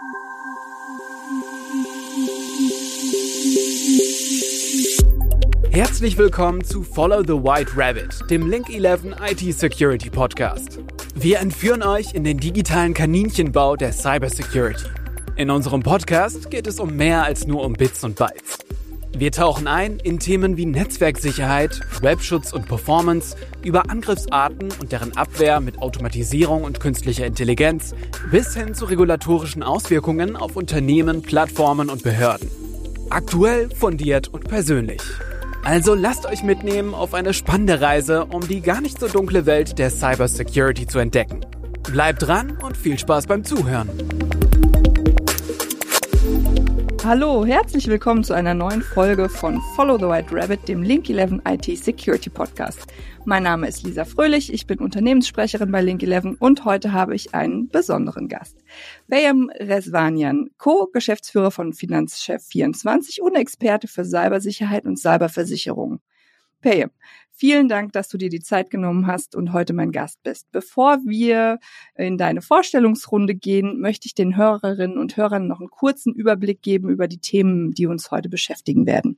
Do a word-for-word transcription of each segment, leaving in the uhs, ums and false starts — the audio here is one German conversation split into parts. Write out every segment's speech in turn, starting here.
Herzlich willkommen zu Follow the White Rabbit, dem Link elf I T Security Podcast. Wir entführen euch in den digitalen Kaninchenbau der Cybersecurity. In unserem Podcast geht es um mehr als nur um Bits und Bytes. Wir tauchen ein in Themen wie Netzwerksicherheit, Webschutz und Performance, über Angriffsarten und deren Abwehr mit Automatisierung und künstlicher Intelligenz bis hin zu regulatorischen Auswirkungen auf Unternehmen, Plattformen und Behörden. Aktuell, fundiert und persönlich. Also lasst euch mitnehmen auf eine spannende Reise, um die gar nicht so dunkle Welt der Cybersecurity zu entdecken. Bleibt dran und viel Spaß beim Zuhören. Hallo, herzlich willkommen zu einer neuen Folge von Follow the White Rabbit, dem Link elf I T Security Podcast. Mein Name ist Lisa Fröhlich, ich bin Unternehmenssprecherin bei Link elf und heute habe ich einen besonderen Gast. Peyam Rezvanian, Co-Geschäftsführer von Finanzchef vierundzwanzig und Experte für Cybersicherheit und Cyberversicherung. Peyam, vielen Dank, dass du dir die Zeit genommen hast und heute mein Gast bist. Bevor wir in deine Vorstellungsrunde gehen, möchte ich den Hörerinnen und Hörern noch einen kurzen Überblick geben über die Themen, die uns heute beschäftigen werden.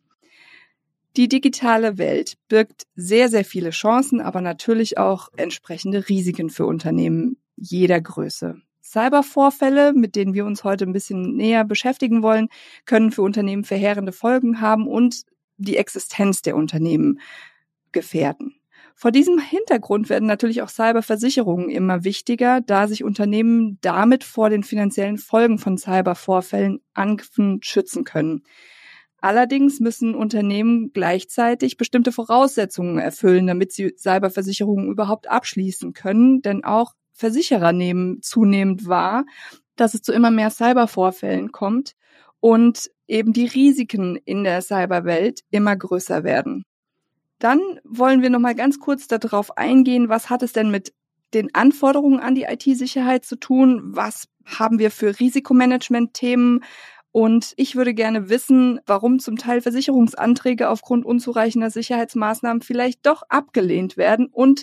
Die digitale Welt birgt sehr, sehr viele Chancen, aber natürlich auch entsprechende Risiken für Unternehmen jeder Größe. Cybervorfälle, mit denen wir uns heute ein bisschen näher beschäftigen wollen, können für Unternehmen verheerende Folgen haben und die Existenz der Unternehmen gefährden. Vor diesem Hintergrund werden natürlich auch Cyberversicherungen immer wichtiger, da sich Unternehmen damit vor den finanziellen Folgen von Cybervorfällen Angriffen schützen können. Allerdings müssen Unternehmen gleichzeitig bestimmte Voraussetzungen erfüllen, damit sie Cyberversicherungen überhaupt abschließen können, denn auch Versicherer nehmen zunehmend wahr, dass es zu immer mehr Cybervorfällen kommt und eben die Risiken in der Cyberwelt immer größer werden. Dann wollen wir noch mal ganz kurz darauf eingehen, was hat es denn mit den Anforderungen an die I T-Sicherheit zu tun? Was haben wir für Risikomanagement-Themen? Und ich würde gerne wissen, warum zum Teil Versicherungsanträge aufgrund unzureichender Sicherheitsmaßnahmen vielleicht doch abgelehnt werden. Und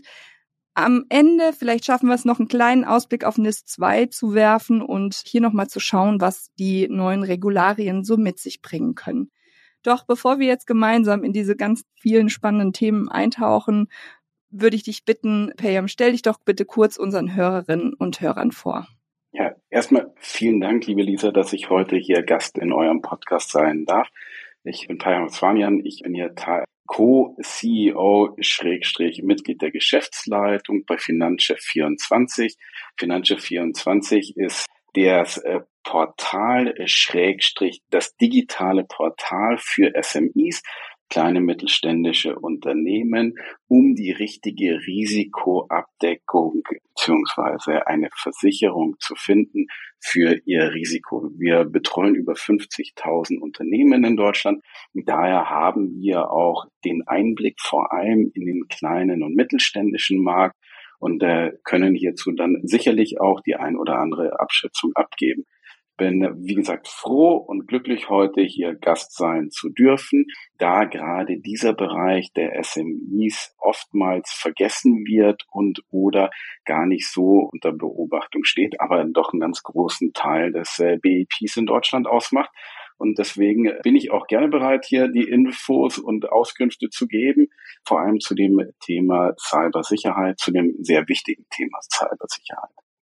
am Ende, vielleicht schaffen wir es noch, einen kleinen Ausblick auf N I S zwei zu werfen und hier nochmal zu schauen, was die neuen Regularien so mit sich bringen können. Doch bevor wir jetzt gemeinsam in diese ganz vielen spannenden Themen eintauchen, würde ich dich bitten, Peyam, stell dich doch bitte kurz unseren Hörerinnen und Hörern vor. Ja, erstmal vielen Dank, liebe Lisa, dass ich heute hier Gast in eurem Podcast sein darf. Ich bin Peyam Rezvanian, ich bin hier Teil Co-C E O Schrägstrich Mitglied der Geschäftsleitung bei Finanzchef vierundzwanzig. Finanzchef vierundzwanzig ist das äh, Portal äh, Schrägstrich das digitale Portal für S M Is, kleine mittelständische Unternehmen, um die richtige Risikoabdeckung beziehungsweise eine Versicherung zu finden für ihr Risiko. Wir betreuen über fünfzigtausend Unternehmen in Deutschland. Daher haben wir auch den Einblick vor allem in den kleinen und mittelständischen Markt und äh, können hierzu dann sicherlich auch die ein oder andere Abschätzung abgeben. Bin, wie gesagt, froh und glücklich, heute hier Gast sein zu dürfen, da gerade dieser Bereich der S M Is oftmals vergessen wird und oder gar nicht so unter Beobachtung steht, aber doch einen ganz großen Teil des B I Ps in Deutschland ausmacht. Und deswegen bin ich auch gerne bereit, hier die Infos und Auskünfte zu geben, vor allem zu dem Thema Cybersicherheit, zu dem sehr wichtigen Thema Cybersicherheit.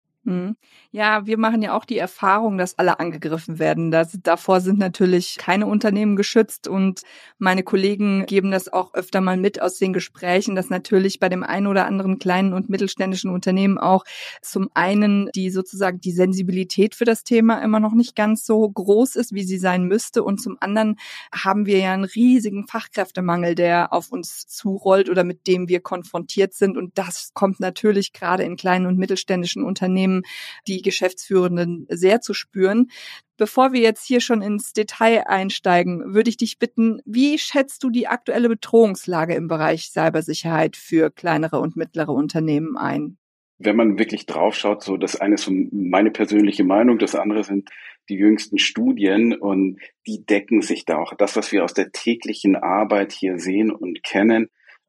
Ja, wir machen ja auch die Erfahrung, dass alle angegriffen werden. Das, davor sind natürlich keine Unternehmen geschützt und meine Kollegen geben das auch öfter mal mit aus den Gesprächen, dass natürlich bei dem einen oder anderen kleinen und mittelständischen Unternehmen auch zum einen die sozusagen die Sensibilität für das Thema immer noch nicht ganz so groß ist, wie sie sein müsste, und zum anderen haben wir ja einen riesigen Fachkräftemangel, der auf uns zurollt oder mit dem wir konfrontiert sind, und das kommt natürlich gerade in kleinen und mittelständischen Unternehmen die Geschäftsführenden sehr zu spüren. Bevor wir jetzt hier schon ins Detail einsteigen, würde ich dich bitten, wie schätzt du die aktuelle Bedrohungslage im Bereich Cybersicherheit für kleinere und mittlere Unternehmen ein? Wenn man wirklich draufschaut, so das eine ist so meine persönliche Meinung, das andere sind die jüngsten Studien und die decken sich da auch. Das, was wir aus der täglichen Arbeit hier sehen und kennen,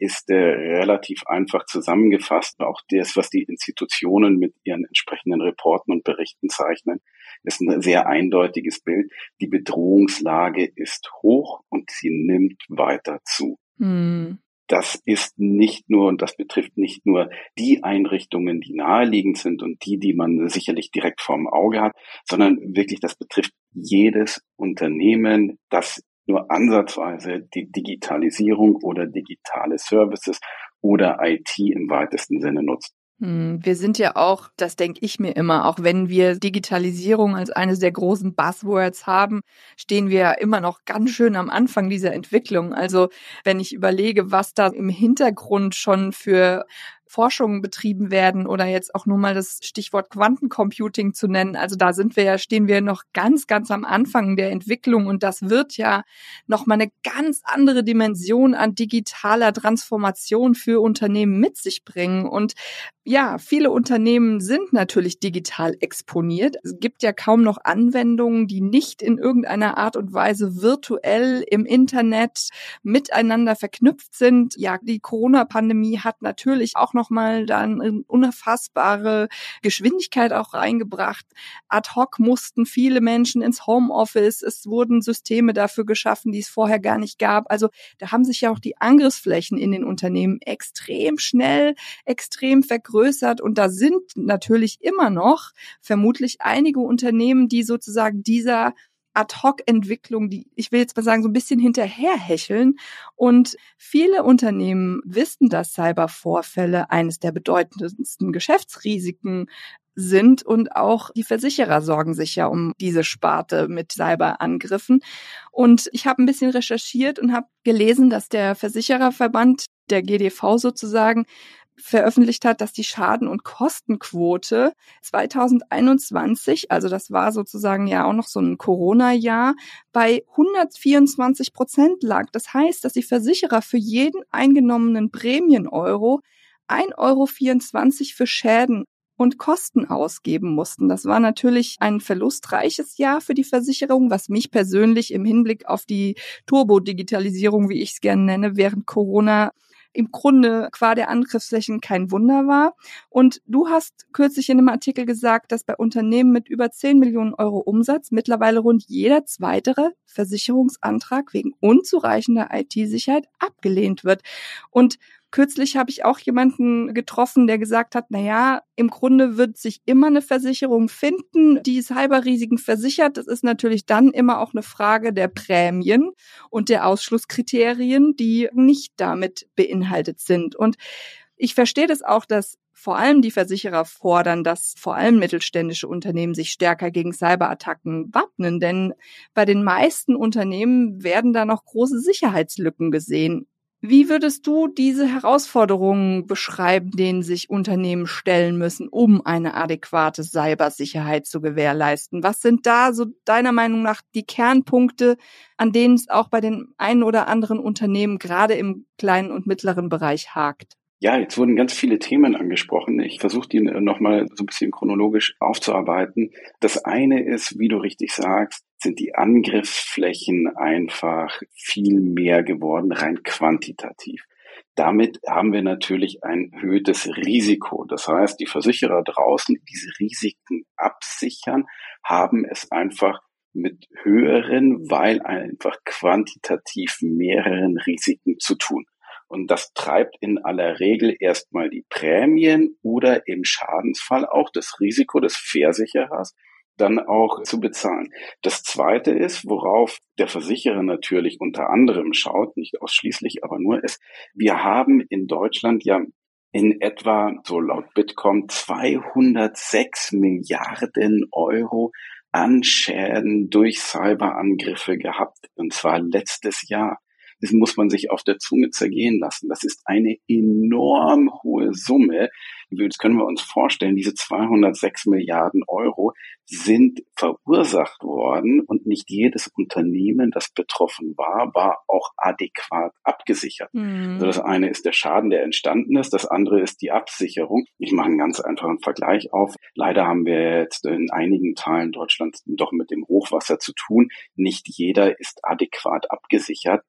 ist äh, relativ einfach zusammengefasst. Auch das, was die Institutionen mit ihren entsprechenden Reporten und Berichten zeichnen, ist ein sehr eindeutiges Bild. Die Bedrohungslage ist hoch und sie nimmt weiter zu. Hm. Das ist nicht nur, und das betrifft nicht nur die Einrichtungen, die naheliegend sind und die, die man sicherlich direkt vorm Auge hat, sondern wirklich, das betrifft jedes Unternehmen, das nur ansatzweise die Digitalisierung oder digitale Services oder I T im weitesten Sinne nutzt. Wir sind ja auch, das denke ich mir immer, auch wenn wir Digitalisierung als eines der großen Buzzwords haben, stehen wir ja immer noch ganz schön am Anfang dieser Entwicklung. Also wenn ich überlege, was da im Hintergrund schon für Forschungen betrieben werden oder jetzt auch nur mal das Stichwort Quantencomputing zu nennen. Also da sind wir ja, stehen wir noch ganz, ganz am Anfang der Entwicklung und das wird ja noch mal eine ganz andere Dimension an digitaler Transformation für Unternehmen mit sich bringen. Und ja, viele Unternehmen sind natürlich digital exponiert. Es gibt ja kaum noch Anwendungen, die nicht in irgendeiner Art und Weise virtuell im Internet miteinander verknüpft sind. Ja, die Corona-Pandemie hat natürlich auch noch mal dann eine unerfassbare Geschwindigkeit auch reingebracht. Ad hoc mussten viele Menschen ins Homeoffice. Es wurden Systeme dafür geschaffen, die es vorher gar nicht gab. Also da haben sich ja auch die Angriffsflächen in den Unternehmen extrem schnell, extrem vergrößert. Und da sind natürlich immer noch vermutlich einige Unternehmen, die sozusagen dieser Ad-hoc-Entwicklung, die, ich will jetzt mal sagen, so ein bisschen hinterherhecheln. Und viele Unternehmen wissen, dass Cybervorfälle eines der bedeutendsten Geschäftsrisiken sind und auch die Versicherer sorgen sich ja um diese Sparte mit Cyberangriffen. Und ich habe ein bisschen recherchiert und habe gelesen, dass der Versichererverband, der G D V sozusagen, veröffentlicht hat, dass die Schaden- und Kostenquote zweitausendeinundzwanzig, also das war sozusagen ja auch noch so ein Corona-Jahr, bei hundertvierundzwanzig Prozent lag. Das heißt, dass die Versicherer für jeden eingenommenen Prämien-Euro ein Euro vierundzwanzig für Schäden und Kosten ausgeben mussten. Das war natürlich ein verlustreiches Jahr für die Versicherung, was mich persönlich im Hinblick auf die Turbo-Digitalisierung, wie ich es gerne nenne, während Corona im Grunde qua der Angriffsflächen kein Wunder war. Und du hast kürzlich in einem Artikel gesagt, dass bei Unternehmen mit über zehn Millionen Euro Umsatz mittlerweile rund jeder zweite Versicherungsantrag wegen unzureichender I T-Sicherheit abgelehnt wird. Und kürzlich habe ich auch jemanden getroffen, der gesagt hat, na ja, im Grunde wird sich immer eine Versicherung finden, die Cyberrisiken versichert. Das ist natürlich dann immer auch eine Frage der Prämien und der Ausschlusskriterien, die nicht damit beinhaltet sind. Und ich verstehe das auch, dass vor allem die Versicherer fordern, dass vor allem mittelständische Unternehmen sich stärker gegen Cyberattacken wappnen. Denn bei den meisten Unternehmen werden da noch große Sicherheitslücken gesehen. Wie würdest du diese Herausforderungen beschreiben, denen sich Unternehmen stellen müssen, um eine adäquate Cybersicherheit zu gewährleisten? Was sind da so deiner Meinung nach die Kernpunkte, an denen es auch bei den einen oder anderen Unternehmen gerade im kleinen und mittleren Bereich hakt? Ja, jetzt wurden ganz viele Themen angesprochen. Ich versuche die nochmal so ein bisschen chronologisch aufzuarbeiten. Das eine ist, wie du richtig sagst, sind die Angriffsflächen einfach viel mehr geworden, rein quantitativ. Damit haben wir natürlich ein erhöhtes Risiko. Das heißt, die Versicherer draußen, die diese Risiken absichern, haben es einfach mit höheren, weil einfach quantitativ mehreren Risiken zu tun. Und das treibt in aller Regel erstmal die Prämien oder im Schadensfall auch das Risiko des Versicherers dann auch zu bezahlen. Das Zweite ist, worauf der Versicherer natürlich unter anderem schaut, nicht ausschließlich, aber nur ist, wir haben in Deutschland ja in etwa, so laut Bitkom, zweihundertsechs Milliarden Euro an Schäden durch Cyberangriffe gehabt, und zwar letztes Jahr. Das muss man sich auf der Zunge zergehen lassen. Das ist eine enorm hohe Summe. Das können wir uns vorstellen, diese zweihundertsechs Milliarden Euro sind verursacht worden und nicht jedes Unternehmen, das betroffen war, war auch adäquat abgesichert. Mhm. Also das eine ist der Schaden, der entstanden ist, das andere ist die Absicherung. Ich mache einen ganz einfachen Vergleich auf. Leider haben wir jetzt in einigen Teilen Deutschlands doch mit dem Hochwasser zu tun. Nicht jeder ist adäquat abgesichert, der von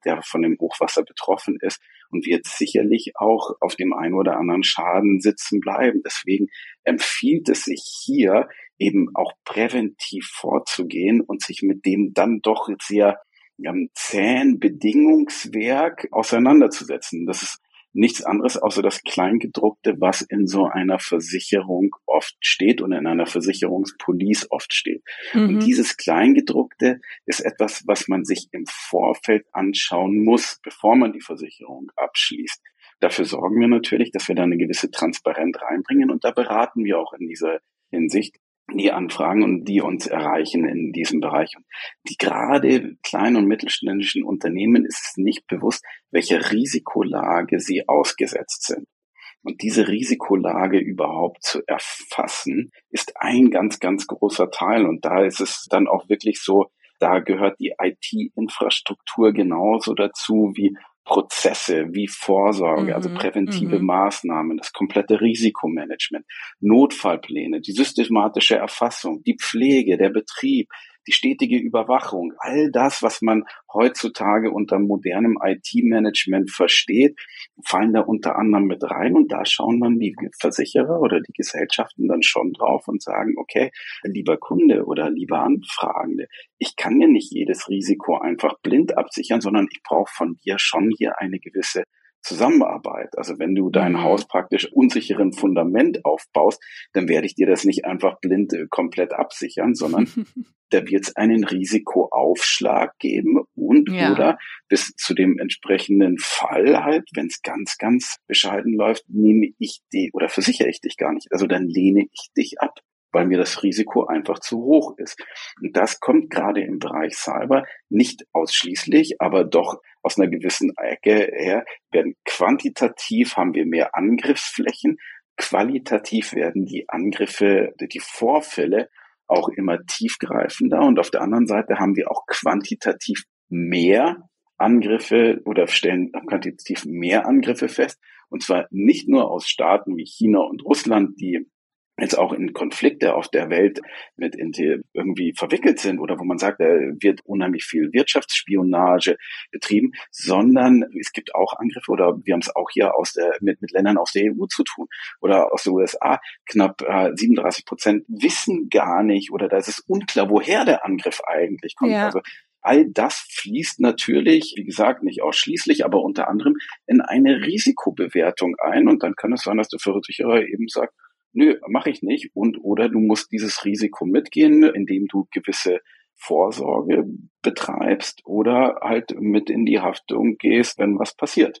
dem Hochwasser betroffen ist und wird sicherlich auch auf dem einen oder anderen Schaden sitzen bleiben. Deswegen empfiehlt es sich hier eben auch präventiv vorzugehen und sich mit dem dann doch sehr ähm, zähen Bedingungswerk auseinanderzusetzen. Das ist nichts anderes außer das Kleingedruckte, was in so einer Versicherung oft steht und in einer Versicherungspolice oft steht. Mhm. Und dieses Kleingedruckte ist etwas, was man sich im Vorfeld anschauen muss, bevor man die Versicherung abschließt. Dafür sorgen wir natürlich, dass wir da eine gewisse Transparenz reinbringen und da beraten wir auch in dieser Hinsicht die Anfragen und die uns erreichen in diesem Bereich. Und die gerade kleinen und mittelständischen Unternehmen ist es nicht bewusst, welcher Risikolage sie ausgesetzt sind. Und diese Risikolage überhaupt zu erfassen, ist ein ganz, ganz großer Teil. Und da ist es dann auch wirklich so, da gehört die I T-Infrastruktur genauso dazu wie Prozesse, wie Vorsorge, mhm, also präventive mhm. Maßnahmen, das komplette Risikomanagement, Notfallpläne, die systematische Erfassung, die Pflege, der Betrieb, die stetige Überwachung, all das, was man heutzutage unter modernem I T-Management versteht, fallen da unter anderem mit rein und da schauen dann die Versicherer oder die Gesellschaften dann schon drauf und sagen, okay, lieber Kunde oder lieber Anfragende, ich kann ja nicht jedes Risiko einfach blind absichern, sondern ich brauche von dir schon hier eine gewisse Zusammenarbeit. Also wenn du dein mhm. Haus praktisch unsicheren Fundament aufbaust, dann werde ich dir das nicht einfach blind äh, komplett absichern, sondern da wird es einen Risikoaufschlag geben und ja. oder bis zu dem entsprechenden Fall halt, wenn es ganz, ganz bescheiden läuft, nehme ich die oder versichere ich dich gar nicht. Also dann lehne ich dich ab, weil mir das Risiko einfach zu hoch ist. Und das kommt gerade im Bereich Cyber nicht ausschließlich, aber doch aus einer gewissen Ecke her, werden quantitativ haben wir mehr Angriffsflächen, qualitativ werden die Angriffe, die Vorfälle auch immer tiefgreifender und auf der anderen Seite haben wir auch quantitativ mehr Angriffe oder stellen quantitativ mehr Angriffe fest und zwar nicht nur aus Staaten wie China und Russland, die jetzt auch in Konflikte auf der Welt mit irgendwie verwickelt sind oder wo man sagt, da wird unheimlich viel Wirtschaftsspionage betrieben, sondern es gibt auch Angriffe oder wir haben es auch hier aus der, mit, mit Ländern aus der E U zu tun oder aus den U S A. Knapp äh, siebenunddreißig Prozent wissen gar nicht oder da ist es unklar, woher der Angriff eigentlich kommt. Ja. Also all das fließt natürlich, wie gesagt, nicht ausschließlich, aber unter anderem in eine Risikobewertung ein und dann kann es sein, dass der Versicherer eben sagt, nö, mache ich nicht. Und oder du musst dieses Risiko mitgehen, indem du gewisse Vorsorge betreibst oder halt mit in die Haftung gehst, wenn was passiert.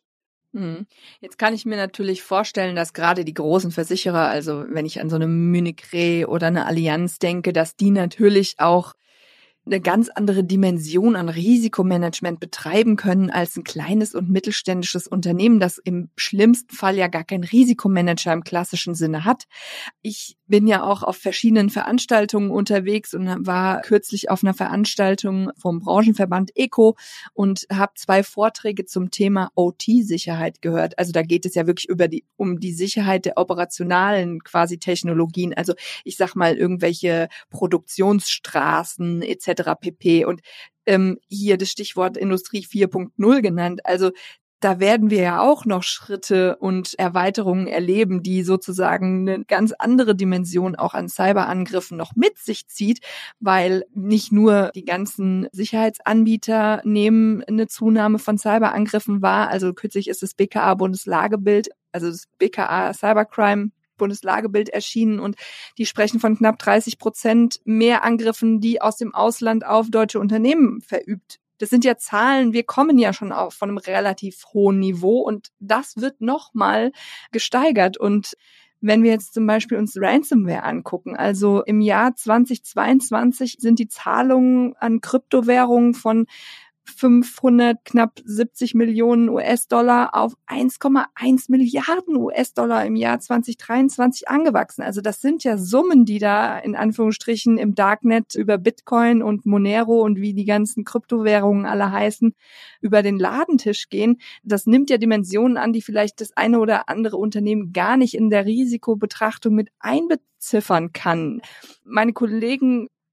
Jetzt kann ich mir natürlich vorstellen, dass gerade die großen Versicherer, also wenn ich an so eine Munich Re oder eine Allianz denke, dass die natürlich auch eine ganz andere Dimension an Risikomanagement betreiben können als ein kleines und mittelständisches Unternehmen, das im schlimmsten Fall ja gar keinen Risikomanager im klassischen Sinne hat. Ich bin ja auch auf verschiedenen Veranstaltungen unterwegs und war kürzlich auf einer Veranstaltung vom Branchenverband E C O und habe zwei Vorträge zum Thema O T-Sicherheit gehört. Also da geht es ja wirklich über die um die Sicherheit der operationalen quasi Technologien. Also ich sag mal irgendwelche Produktionsstraßen et cetera pp. Und ähm, hier das Stichwort Industrie vier Punkt null genannt. Also da werden wir ja auch noch Schritte und Erweiterungen erleben, die sozusagen eine ganz andere Dimension auch an Cyberangriffen noch mit sich zieht, weil nicht nur die ganzen Sicherheitsanbieter nehmen eine Zunahme von Cyberangriffen wahr. Also kürzlich ist das B K A-Bundeslagebild, also das B K A Cybercrime Bundeslagebild erschienen und die sprechen von knapp dreißig Prozent mehr Angriffen, die aus dem Ausland auf deutsche Unternehmen verübt. Das sind ja Zahlen, wir kommen ja schon auf von einem relativ hohen Niveau und das wird nochmal gesteigert. Und wenn wir jetzt zum Beispiel uns Ransomware angucken, also im Jahr zweitausendzweiundzwanzig sind die Zahlungen an Kryptowährungen von fünfhundert, knapp siebzig Millionen U S-Dollar auf eins Komma eins Milliarden U S-Dollar im Jahr zweitausenddreiundzwanzig angewachsen. Also das sind ja Summen, die da in Anführungsstrichen im Darknet über Bitcoin und Monero und wie die ganzen Kryptowährungen alle heißen, über den Ladentisch gehen. Das nimmt ja Dimensionen an, die vielleicht das eine oder andere Unternehmen gar nicht in der Risikobetrachtung mit einbeziffern kann. Meine Kollegen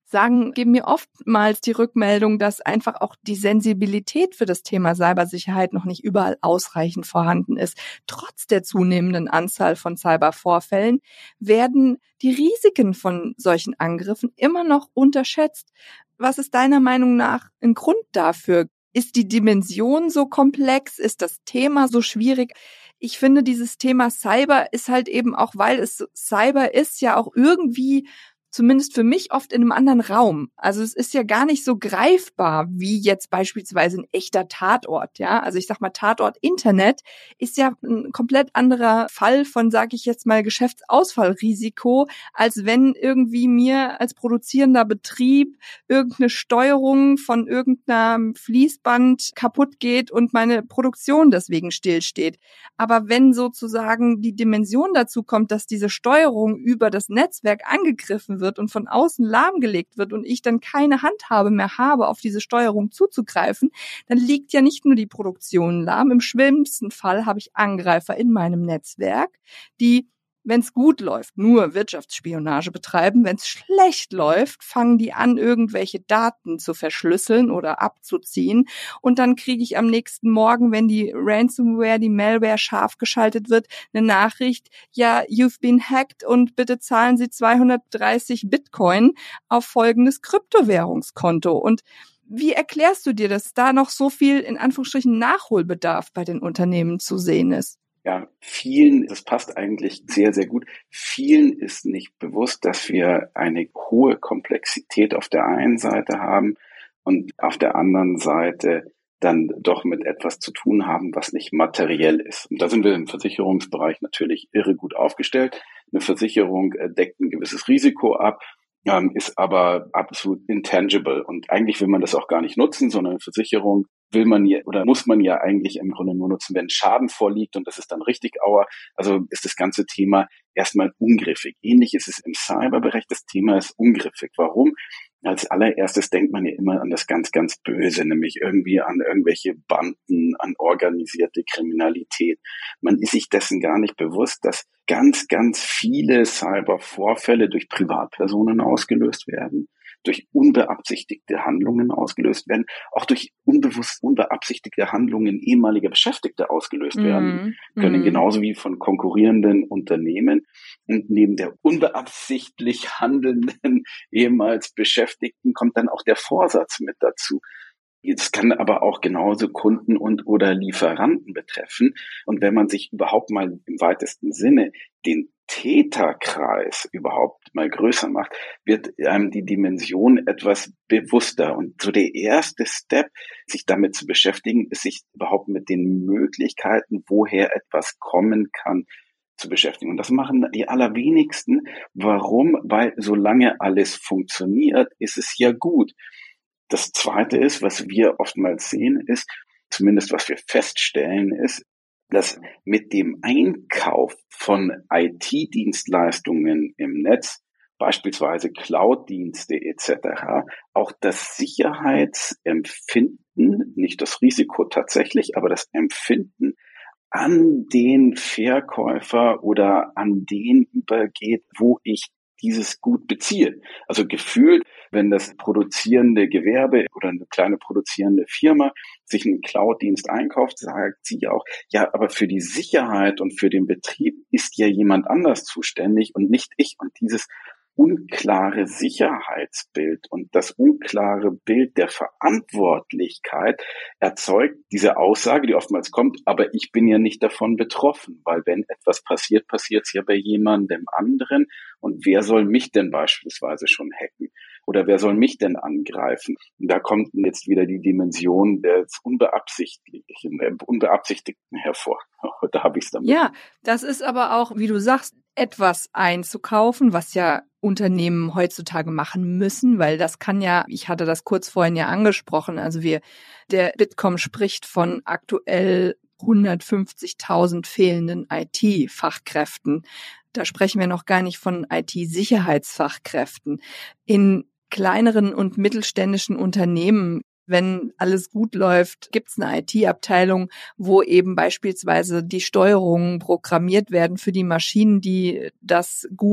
sagen, geben mir oftmals die Rückmeldung, dass einfach auch die Sensibilität für das Thema Cybersicherheit noch nicht überall ausreichend vorhanden ist. Trotz der zunehmenden Anzahl von Cybervorfällen werden die Risiken von solchen Angriffen immer noch unterschätzt. Was ist deiner Meinung nach ein Grund dafür? Ist die Dimension so komplex? Ist das Thema so schwierig? Ich finde, dieses Thema Cyber ist halt eben auch, weil es Cyber ist, ja auch irgendwie, zumindest für mich, oft in einem anderen Raum. Also es ist ja gar nicht so greifbar wie jetzt beispielsweise ein echter Tatort, ja. Also ich sag mal, Tatort Internet ist ja ein komplett anderer Fall von, sag ich jetzt mal, Geschäftsausfallrisiko, als wenn irgendwie mir als produzierender Betrieb irgendeine Steuerung von irgendeinem Fließband kaputt geht und meine Produktion deswegen stillsteht. Aber wenn sozusagen die Dimension dazu kommt, dass diese Steuerung über das Netzwerk angegriffen wird und von außen lahmgelegt wird und ich dann keine Handhabe mehr habe, auf diese Steuerung zuzugreifen, dann liegt ja nicht nur die Produktion lahm. Im schlimmsten Fall habe ich Angreifer in meinem Netzwerk, die, wenn es gut läuft, nur Wirtschaftsspionage betreiben. Wenn es schlecht läuft, fangen die an, irgendwelche Daten zu verschlüsseln oder abzuziehen. Und dann kriege ich am nächsten Morgen, wenn die Ransomware, die Malware scharf geschaltet wird, eine Nachricht, ja, you've been hacked und bitte zahlen Sie zweihundertdreißig Bitcoin auf folgendes Kryptowährungskonto. Und wie erklärst du dir, dass da noch so viel, in Anführungsstrichen, Nachholbedarf bei den Unternehmen zu sehen ist? Ja, vielen, das passt eigentlich sehr, sehr gut. Vielen ist nicht bewusst, dass wir eine hohe Komplexität auf der einen Seite haben und auf der anderen Seite dann doch mit etwas zu tun haben, was nicht materiell ist. Und da sind wir im Versicherungsbereich natürlich irre gut aufgestellt. Eine Versicherung deckt ein gewisses Risiko ab, ähm, ist aber absolut intangible. Und eigentlich will man das auch gar nicht nutzen, sondern eine Versicherung will man ja oder muss man ja eigentlich im Grunde nur nutzen, wenn Schaden vorliegt und das ist dann richtig Aua. Also ist das ganze Thema erstmal ungriffig. Ähnlich ist es im Cyberbereich. Das Thema ist ungriffig. Warum? Als allererstes denkt man ja immer an das ganz, ganz Böse, nämlich irgendwie an irgendwelche Banden, an organisierte Kriminalität. Man ist sich dessen gar nicht bewusst, dass ganz, ganz viele Cybervorfälle durch Privatpersonen ausgelöst werden, durch unbeabsichtigte Handlungen ausgelöst werden, auch durch unbewusst unbeabsichtigte Handlungen ehemaliger Beschäftigter ausgelöst mm, werden können, mm. genauso wie von konkurrierenden Unternehmen. Und neben der unbeabsichtlich handelnden ehemals Beschäftigten kommt dann auch der Vorsatz mit dazu. Das kann aber auch genauso Kunden und oder Lieferanten betreffen. Und wenn man sich überhaupt mal im weitesten Sinne den Täterkreis überhaupt mal größer macht, wird einem die Dimension etwas bewusster. Und so der erste Step, sich damit zu beschäftigen, ist sich überhaupt mit den Möglichkeiten, woher etwas kommen kann, zu beschäftigen. Und das machen die allerwenigsten. Warum? Weil solange alles funktioniert, ist es ja gut. Das Zweite ist, was wir oftmals sehen, ist, zumindest was wir feststellen, ist, dass mit dem Einkauf von I T-Dienstleistungen im Netz, beispielsweise Cloud-Dienste et cetera, auch das Sicherheitsempfinden, nicht das Risiko tatsächlich, aber das Empfinden an den Verkäufer oder an den übergeht, wo ich dieses Gut beziehe. Also gefühlt, wenn das produzierende Gewerbe oder eine kleine produzierende Firma sich einen Cloud-Dienst einkauft, sagt sie auch, ja, aber für die Sicherheit und für den Betrieb ist ja jemand anders zuständig und nicht ich. Und dieses unklare Sicherheitsbild und das unklare Bild der Verantwortlichkeit erzeugt diese Aussage, die oftmals kommt, aber ich bin ja nicht davon betroffen, weil wenn etwas passiert, passiert es ja bei jemandem anderen und wer soll mich denn beispielsweise schon hacken oder wer soll mich denn angreifen? Und da kommt jetzt wieder die Dimension des Unbeabsichtigten, der Unbeabsichtigten hervor. Da habe ich es damit. Ja, das ist aber auch, wie du sagst, etwas einzukaufen, was ja Unternehmen heutzutage machen müssen, weil das kann ja, ich hatte das kurz vorhin ja angesprochen, also wir, der Bitkom spricht von aktuell hundertfünfzigtausend fehlenden I T-Fachkräften. Da sprechen wir noch gar nicht von I T-Sicherheitsfachkräften. In kleineren und mittelständischen Unternehmen, wenn alles gut läuft, gibt es eine I T-Abteilung, wo eben beispielsweise die Steuerungen programmiert werden für die Maschinen, die das gut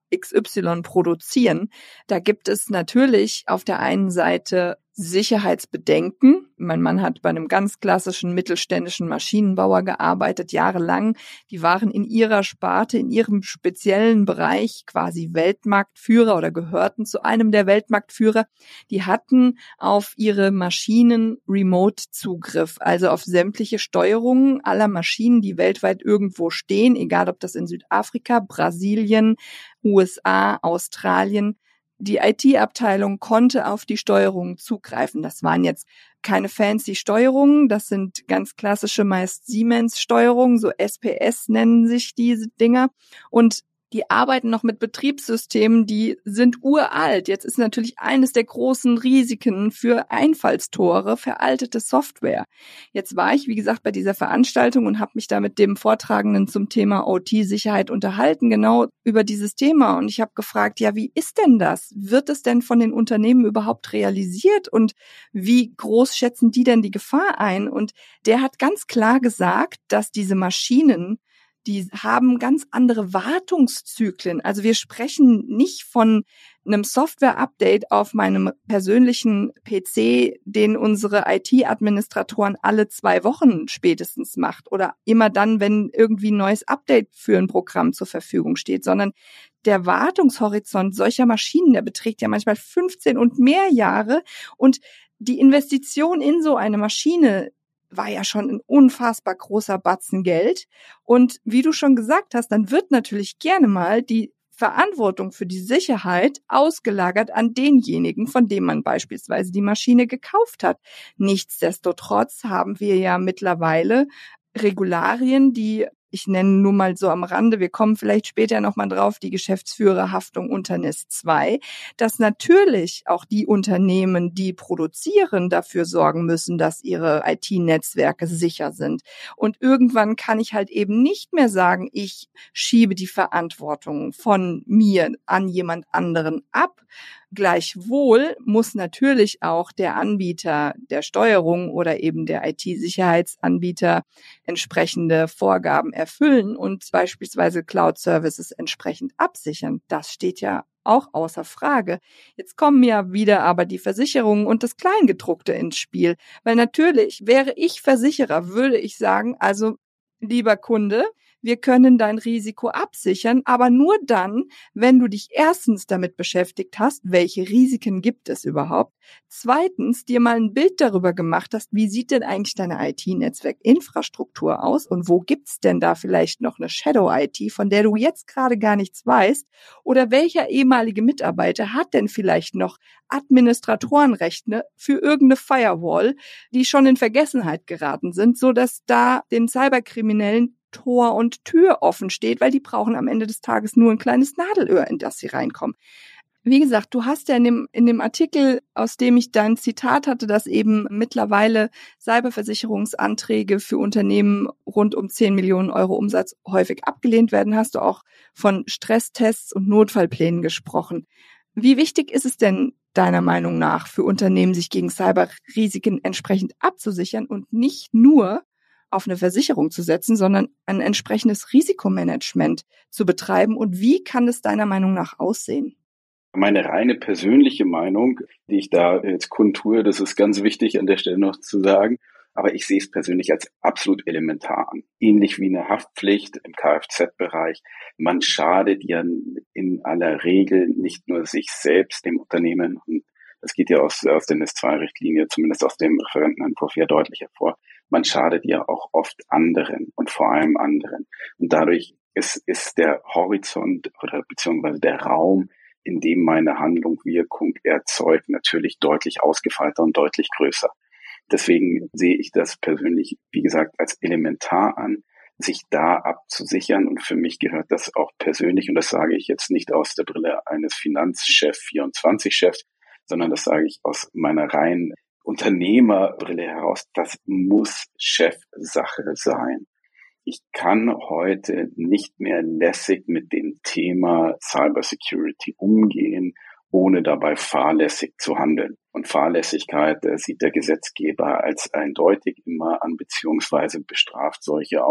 X Y produzieren. Da gibt es natürlich auf der einen Seite Sicherheitsbedenken. Mein Mann hat bei einem ganz klassischen mittelständischen Maschinenbauer gearbeitet, jahrelang. Die waren in ihrer Sparte, in ihrem speziellen Bereich quasi Weltmarktführer oder gehörten zu einem der Weltmarktführer. Die hatten auf ihre Maschinen Remote-Zugriff, also auf sämtliche Steuerungen aller Maschinen, die weltweit irgendwo stehen, egal ob das in Südafrika, Brasilien, U S A, Australien. Die I T-Abteilung konnte auf die Steuerungen zugreifen. Das waren jetzt keine fancy Steuerungen, das sind ganz klassische, meist Siemens-Steuerungen, so S P S nennen sich diese Dinger. Und die arbeiten noch mit Betriebssystemen, die sind uralt. Jetzt ist natürlich eines der großen Risiken für Einfallstore veraltete Software. Jetzt war ich, wie gesagt, bei dieser Veranstaltung und habe mich da mit dem Vortragenden zum Thema O T-Sicherheit unterhalten, genau über dieses Thema. Und ich habe gefragt, ja, wie ist denn das? Wird es denn von den Unternehmen überhaupt realisiert? Und wie groß schätzen die denn die Gefahr ein? Und der hat ganz klar gesagt, dass diese Maschinen, die haben ganz andere Wartungszyklen. Also wir sprechen nicht von einem Software-Update auf meinem persönlichen P C, den unsere I T-Administratoren alle zwei Wochen spätestens macht oder immer dann, wenn irgendwie ein neues Update für ein Programm zur Verfügung steht, sondern der Wartungshorizont solcher Maschinen, der beträgt ja manchmal fünfzehn und mehr Jahre, und die Investition in so eine Maschine war ja schon ein unfassbar großer Batzen Geld. Und wie du schon gesagt hast, dann wird natürlich gerne mal die Verantwortung für die Sicherheit ausgelagert an denjenigen, von dem man beispielsweise die Maschine gekauft hat. Nichtsdestotrotz haben wir ja mittlerweile Regularien, die, ich nenne nur mal so am Rande, wir kommen vielleicht später nochmal drauf, die Geschäftsführerhaftung unter N I S zwei, dass natürlich auch die Unternehmen, die produzieren, dafür sorgen müssen, dass ihre I T-Netzwerke sicher sind. Und irgendwann kann ich halt eben nicht mehr sagen, ich schiebe die Verantwortung von mir an jemand anderen ab. Gleichwohl muss natürlich auch der Anbieter der Steuerung oder eben der I T-Sicherheitsanbieter entsprechende Vorgaben erfüllen und beispielsweise Cloud-Services entsprechend absichern. Das steht ja auch außer Frage. Jetzt kommen ja wieder aber die Versicherungen und das Kleingedruckte ins Spiel. Weil natürlich, wäre ich Versicherer, würde ich sagen, also lieber Kunde, wir können dein Risiko absichern, aber nur dann, wenn du dich erstens damit beschäftigt hast, welche Risiken gibt es überhaupt, zweitens dir mal ein Bild darüber gemacht hast, wie sieht denn eigentlich deine I T-Netzwerkinfrastruktur aus und wo gibt's denn da vielleicht noch eine Shadow-I T, von der du jetzt gerade gar nichts weißt, oder welcher ehemalige Mitarbeiter hat denn vielleicht noch Administratorenrechte für irgendeine Firewall, die schon in Vergessenheit geraten sind, so dass da den Cyberkriminellen Tor und Tür offen steht, weil die brauchen am Ende des Tages nur ein kleines Nadelöhr, in das sie reinkommen. Wie gesagt, du hast ja in dem, in dem Artikel, aus dem ich dein Zitat hatte, dass eben mittlerweile Cyberversicherungsanträge für Unternehmen rund um zehn Millionen Euro Umsatz häufig abgelehnt werden, hast du auch von Stresstests und Notfallplänen gesprochen. Wie wichtig ist es denn deiner Meinung nach für Unternehmen, sich gegen Cyberrisiken entsprechend abzusichern und nicht nur auf eine Versicherung zu setzen, sondern ein entsprechendes Risikomanagement zu betreiben? Und wie kann es deiner Meinung nach aussehen? Meine reine persönliche Meinung, die ich da jetzt kundtue, das ist ganz wichtig an der Stelle noch zu sagen, aber ich sehe es persönlich als absolut elementar an. Ähnlich wie eine Haftpflicht im Kfz-Bereich. Man schadet ja in aller Regel nicht nur sich selbst, dem Unternehmen, und das geht ja aus, aus der N I S zwei Richtlinie, zumindest aus dem Referentenentwurf ja deutlich hervor. Man schadet ja auch oft anderen und vor allem anderen. Und dadurch ist, ist der Horizont oder beziehungsweise der Raum, in dem meine Handlung Wirkung erzeugt, natürlich deutlich ausgefeilter und deutlich größer. Deswegen sehe ich das persönlich, wie gesagt, als elementar an, sich da abzusichern. Und für mich gehört das auch persönlich, und das sage ich jetzt nicht aus der Brille eines Finanzchef vierundzwanzig-Chefs, sondern das sage ich aus meiner reinen Unternehmerbrille heraus, das muss Chefsache sein. Ich kann heute nicht mehr lässig mit dem Thema Cybersecurity umgehen, ohne dabei fahrlässig zu handeln. Und Fahrlässigkeit sieht der Gesetzgeber als eindeutig immer an, beziehungsweise bestraft solche auch.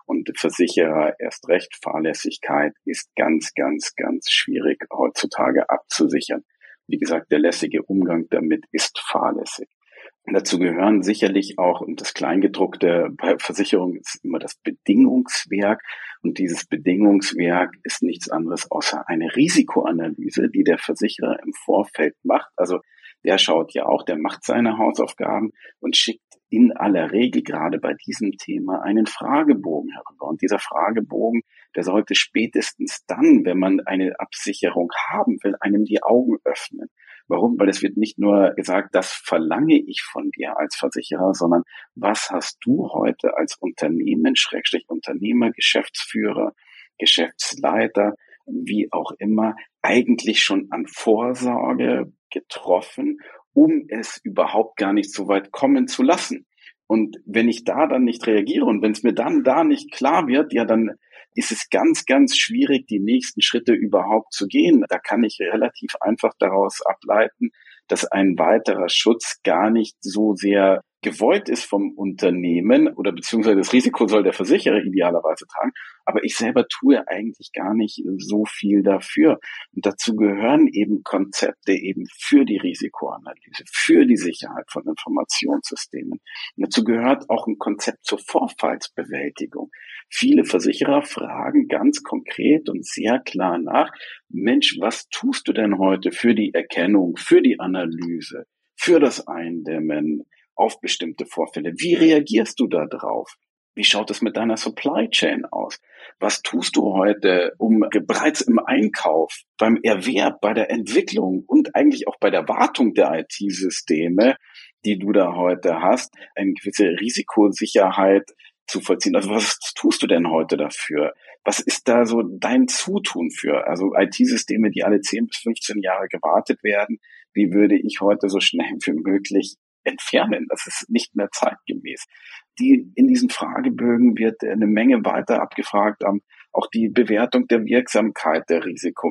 Und Versicherer erst recht, Fahrlässigkeit ist ganz, ganz, ganz schwierig heutzutage abzusichern. Wie gesagt, der lässige Umgang damit ist fahrlässig. Und dazu gehören sicherlich auch, und das Kleingedruckte bei Versicherungen ist immer das Bedingungswerk. Und dieses Bedingungswerk ist nichts anderes außer eine Risikoanalyse, die der Versicherer im Vorfeld macht. Also der schaut ja auch, der macht seine Hausaufgaben und schickt in aller Regel gerade bei diesem Thema einen Fragebogen herüber. Und dieser Fragebogen, der sollte spätestens dann, wenn man eine Absicherung haben will, einem die Augen öffnen. Warum? Weil es wird nicht nur gesagt, das verlange ich von dir als Versicherer, sondern was hast du heute als Unternehmen, Schrägstrich Unternehmer, Geschäftsführer, Geschäftsleiter, wie auch immer, eigentlich schon an Vorsorge getroffen, um es überhaupt gar nicht so weit kommen zu lassen. Und wenn ich da dann nicht reagiere und wenn es mir dann da nicht klar wird, ja, dann ist es ganz, ganz schwierig, die nächsten Schritte überhaupt zu gehen. Da kann ich relativ einfach daraus ableiten, dass ein weiterer Schutz gar nicht so sehr gewollt ist vom Unternehmen oder beziehungsweise das Risiko soll der Versicherer idealerweise tragen, aber ich selber tue eigentlich gar nicht so viel dafür. Und dazu gehören eben Konzepte eben für die Risikoanalyse, für die Sicherheit von Informationssystemen. Und dazu gehört auch ein Konzept zur Vorfallsbewältigung. Viele Versicherer fragen ganz konkret und sehr klar nach, Mensch, was tust du denn heute für die Erkennung, für die Analyse, für das Eindämmen auf bestimmte Vorfälle? Wie reagierst du da drauf? Wie schaut es mit deiner Supply Chain aus? Was tust du heute, um bereits im Einkauf, beim Erwerb, bei der Entwicklung und eigentlich auch bei der Wartung der I T-Systeme, die du da heute hast, eine gewisse Risikosicherheit zu vollziehen? Also was tust du denn heute dafür? Was ist da so dein Zutun für? Also I T-Systeme, die alle zehn bis fünfzehn Jahre gewartet werden, wie würde ich heute so schnell wie möglich entfernen? Das ist nicht mehr zeitgemäß. Die, in diesen Fragebögen wird eine Menge weiter abgefragt, um, auch die Bewertung der Wirksamkeit der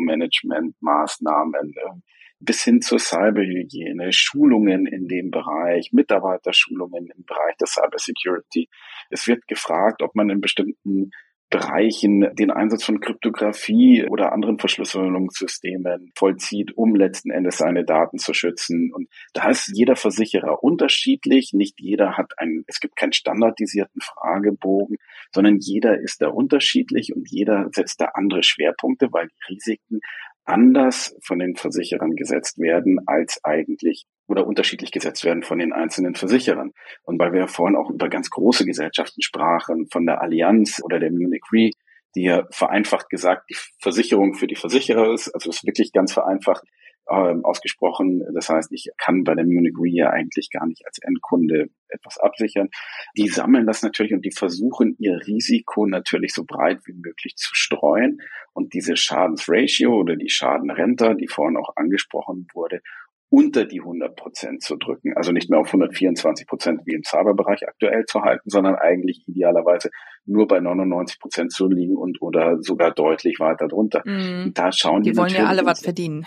Risikomanagementmaßnahmen bis hin zur Cyberhygiene, Schulungen in dem Bereich, Mitarbeiterschulungen im Bereich der Cybersecurity. Es wird gefragt, ob man in bestimmten Bereichen den Einsatz von Kryptographie oder anderen Verschlüsselungssystemen vollzieht, um letzten Endes seine Daten zu schützen. Und da ist jeder Versicherer unterschiedlich. Nicht jeder hat einen, es gibt keinen standardisierten Fragebogen, sondern jeder ist da unterschiedlich und jeder setzt da andere Schwerpunkte, weil die Risiken anders von den Versicherern gesetzt werden als eigentlich oder unterschiedlich gesetzt werden von den einzelnen Versicherern. Und weil wir ja vorhin auch über ganz große Gesellschaften sprachen, von der Allianz oder der Munich Re, die ja vereinfacht gesagt die Versicherung für die Versicherer ist, also ist wirklich ganz vereinfacht äh, ausgesprochen. Das heißt, ich kann bei der Munich Re ja eigentlich gar nicht als Endkunde etwas absichern. Die sammeln das natürlich und die versuchen, ihr Risiko natürlich so breit wie möglich zu streuen und diese Schadensratio oder die Schadenrente, die vorhin auch angesprochen wurde, unter die hundert Prozent zu drücken. Also nicht mehr auf hundertvierundzwanzig Prozent wie im Cyberbereich aktuell zu halten, sondern eigentlich idealerweise nur bei neunundneunzig Prozent zu liegen und oder sogar deutlich weiter drunter. Mm, da schauen die, die wollen natürlich ja alle was verdienen.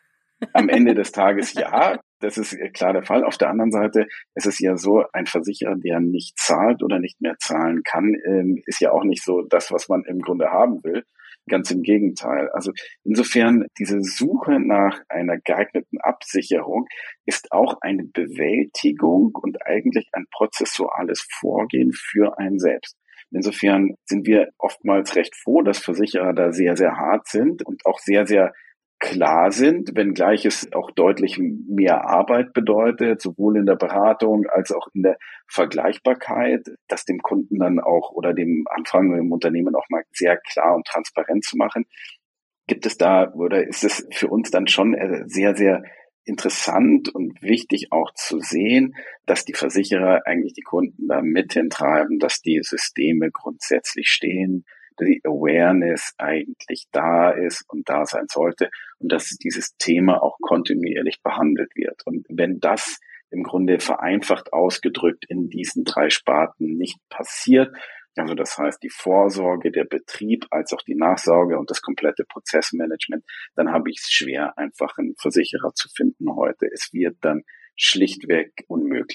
Am Ende des Tages ja, das ist klar der Fall. Auf der anderen Seite ist es ja so, ein Versicherer, der nicht zahlt oder nicht mehr zahlen kann, ist ja auch nicht so das, was man im Grunde haben will. Ganz im Gegenteil. Also insofern, diese Suche nach einer geeigneten Absicherung ist auch eine Bewältigung und eigentlich ein prozessuales Vorgehen für einen selbst. Insofern sind wir oftmals recht froh, dass Versicherer da sehr, sehr hart sind und auch sehr, sehr klar sind, wenngleich es auch deutlich mehr Arbeit bedeutet, sowohl in der Beratung als auch in der Vergleichbarkeit, das dem Kunden dann auch oder dem Anfang im Unternehmen auch mal sehr klar und transparent zu machen. Gibt es da oder ist es für uns dann schon sehr, sehr interessant und wichtig auch zu sehen, dass die Versicherer eigentlich die Kunden da mit hintreiben, dass die Systeme grundsätzlich stehen, die Awareness eigentlich da ist und da sein sollte und dass dieses Thema auch kontinuierlich behandelt wird. Und wenn das im Grunde vereinfacht ausgedrückt in diesen drei Sparten nicht passiert, also das heißt die Vorsorge, der Betrieb als auch die Nachsorge und das komplette Prozessmanagement, dann habe ich es schwer, einfach einen Versicherer zu finden heute. Es wird dann schlichtweg unmöglich.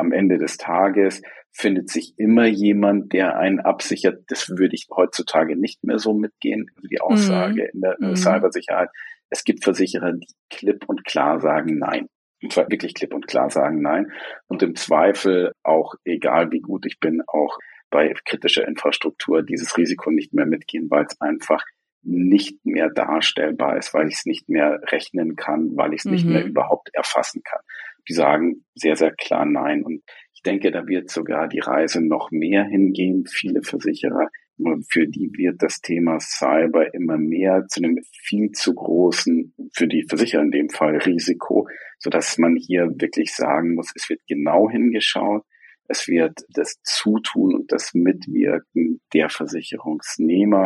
am Ende des Tages findet sich immer jemand, der einen absichert. Das würde ich heutzutage nicht mehr so mitgehen. Also die Aussage mhm. in der äh, Cybersicherheit. Es gibt Versicherer, die klipp und klar sagen Nein. Und zwar wirklich klipp und klar sagen Nein. Und im Zweifel auch, egal wie gut ich bin, auch bei kritischer Infrastruktur dieses Risiko nicht mehr mitgehen, weil es einfach nicht mehr darstellbar ist, weil ich es nicht mehr rechnen kann, weil ich es mhm. nicht mehr überhaupt erfassen kann. Die sagen sehr, sehr klar Nein. Und ich denke, da wird sogar die Reise noch mehr hingehen. Viele Versicherer, für die wird das Thema Cyber immer mehr zu einem viel zu großen, für die Versicherer in dem Fall, Risiko, sodass man hier wirklich sagen muss, es wird genau hingeschaut. Es wird das Zutun und das Mitwirken der Versicherungsnehmer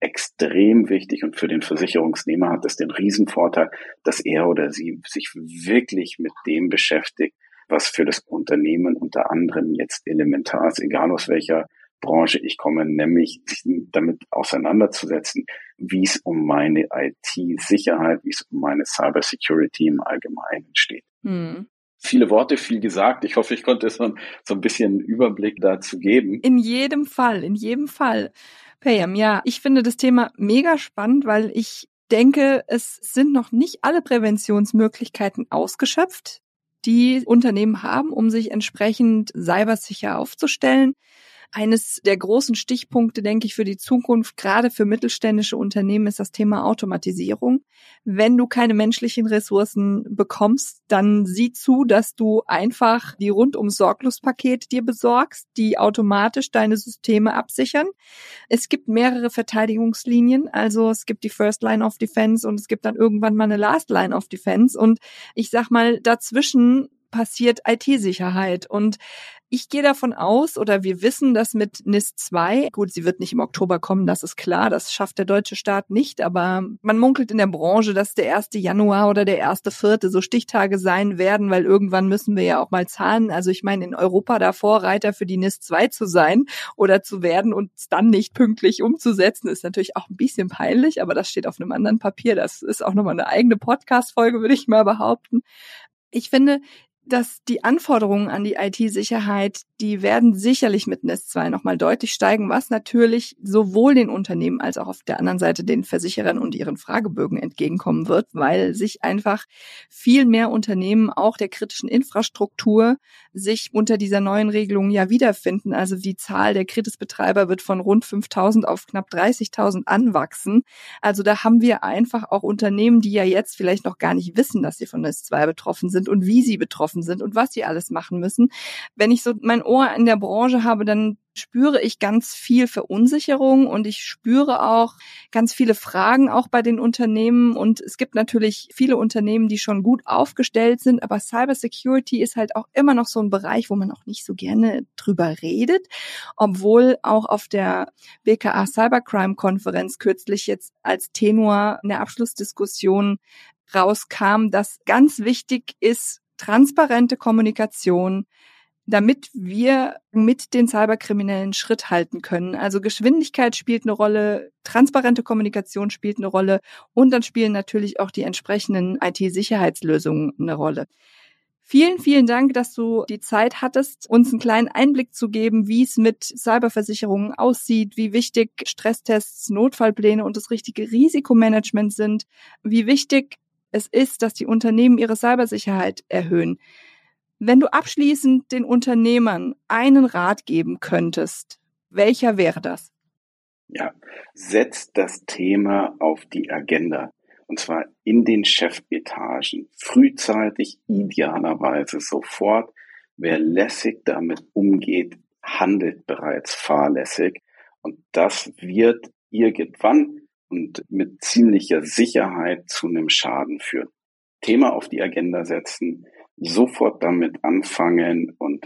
extrem wichtig, und für den Versicherungsnehmer hat es den Riesenvorteil, dass er oder sie sich wirklich mit dem beschäftigt, was für das Unternehmen unter anderem jetzt elementar ist, egal aus welcher Branche ich komme, nämlich sich damit auseinanderzusetzen, wie es um meine I T-Sicherheit, wie es um meine Cybersecurity im Allgemeinen steht. Hm. Viele Worte, viel gesagt. Ich hoffe, ich konnte so, so ein bisschen Überblick dazu geben. In jedem Fall, in jedem Fall. Payam, ja, ich finde das Thema mega spannend, weil ich denke, es sind noch nicht alle Präventionsmöglichkeiten ausgeschöpft, die Unternehmen haben, um sich entsprechend cybersicher aufzustellen. Eines der großen Stichpunkte, denke ich, für die Zukunft, gerade für mittelständische Unternehmen, ist das Thema Automatisierung. Wenn du keine menschlichen Ressourcen bekommst, dann sieh zu, dass du einfach die Rundum-Sorglos-Pakete dir besorgst, die automatisch deine Systeme absichern. Es gibt mehrere Verteidigungslinien, also es gibt die First Line of Defense und es gibt dann irgendwann mal eine Last Line of Defense. Und ich sag mal, dazwischen passiert I T-Sicherheit. Und ich gehe davon aus, oder wir wissen, dass mit N I S zwei, gut, sie wird nicht im Oktober kommen, das ist klar, das schafft der deutsche Staat nicht, aber man munkelt in der Branche, dass der erste Januar oder der erste Vierte so Stichtage sein werden, weil irgendwann müssen wir ja auch mal zahlen. Also ich meine, in Europa da Vorreiter für die N I S zwei zu sein oder zu werden und es dann nicht pünktlich umzusetzen, ist natürlich auch ein bisschen peinlich, aber das steht auf einem anderen Papier. Das ist auch nochmal eine eigene Podcast-Folge, würde ich mal behaupten. Ich finde, dass die Anforderungen an die I T-Sicherheit, die werden sicherlich mit N I S zwei nochmal deutlich steigen, was natürlich sowohl den Unternehmen als auch auf der anderen Seite den Versicherern und ihren Fragebögen entgegenkommen wird, weil sich einfach viel mehr Unternehmen auch der kritischen Infrastruktur sich unter dieser neuen Regelung ja wiederfinden. Also die Zahl der Kritisbetreiber wird von rund fünftausend auf knapp dreißigtausend anwachsen. Also da haben wir einfach auch Unternehmen, die ja jetzt vielleicht noch gar nicht wissen, dass sie von N I S zwei betroffen sind und wie sie betroffen sind und was sie alles machen müssen. Wenn ich so mein Ohr in der Branche habe, dann spüre ich ganz viel Verunsicherung und ich spüre auch ganz viele Fragen auch bei den Unternehmen, und es gibt natürlich viele Unternehmen, die schon gut aufgestellt sind, aber Cybersecurity ist halt auch immer noch so ein Bereich, wo man auch nicht so gerne drüber redet, obwohl auch auf der B K A Cybercrime-Konferenz kürzlich jetzt als Tenor in der Abschlussdiskussion rauskam, dass ganz wichtig ist, transparente Kommunikation, damit wir mit den Cyberkriminellen Schritt halten können. Also Geschwindigkeit spielt eine Rolle, transparente Kommunikation spielt eine Rolle und dann spielen natürlich auch die entsprechenden I T-Sicherheitslösungen eine Rolle. Vielen, vielen Dank, dass du die Zeit hattest, uns einen kleinen Einblick zu geben, wie es mit Cyberversicherungen aussieht, wie wichtig Stresstests, Notfallpläne und das richtige Risikomanagement sind, wie wichtig es ist, dass die Unternehmen ihre Cybersicherheit erhöhen. Wenn du abschließend den Unternehmern einen Rat geben könntest, welcher wäre das? Ja, setzt das Thema auf die Agenda. Und zwar in den Chefetagen. Frühzeitig, idealerweise sofort. Wer lässig damit umgeht, handelt bereits fahrlässig. Und das wird irgendwann und mit ziemlicher Sicherheit zu einem Schaden führen. Thema auf die Agenda setzen, sofort damit anfangen und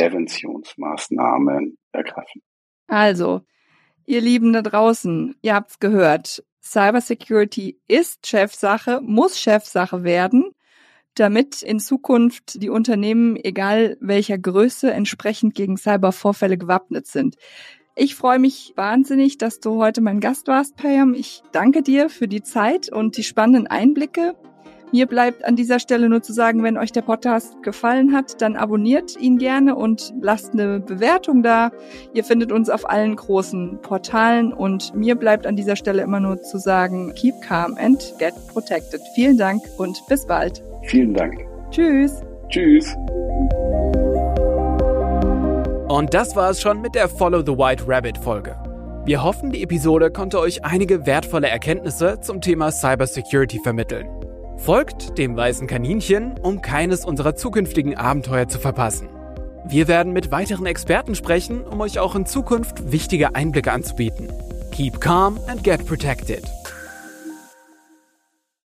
Präventionsmaßnahmen ergreifen. Also, ihr Lieben da draußen, ihr habt's gehört. Cybersecurity ist Chefsache, muss Chefsache werden, damit in Zukunft die Unternehmen, egal welcher Größe, entsprechend gegen Cybervorfälle gewappnet sind. Ich freue mich wahnsinnig, dass du heute mein Gast warst, Payam. Ich danke dir für die Zeit und die spannenden Einblicke. Mir bleibt an dieser Stelle nur zu sagen, wenn euch der Podcast gefallen hat, dann abonniert ihn gerne und lasst eine Bewertung da. Ihr findet uns auf allen großen Portalen und mir bleibt an dieser Stelle immer nur zu sagen, keep calm and get protected. Vielen Dank und bis bald. Vielen Dank. Tschüss. Tschüss. Und das war es schon mit der Follow the White Rabbit Folge. Wir hoffen, die Episode konnte euch einige wertvolle Erkenntnisse zum Thema Cybersecurity vermitteln. Folgt dem weißen Kaninchen, um keines unserer zukünftigen Abenteuer zu verpassen. Wir werden mit weiteren Experten sprechen, um euch auch in Zukunft wichtige Einblicke anzubieten. Keep calm and get protected.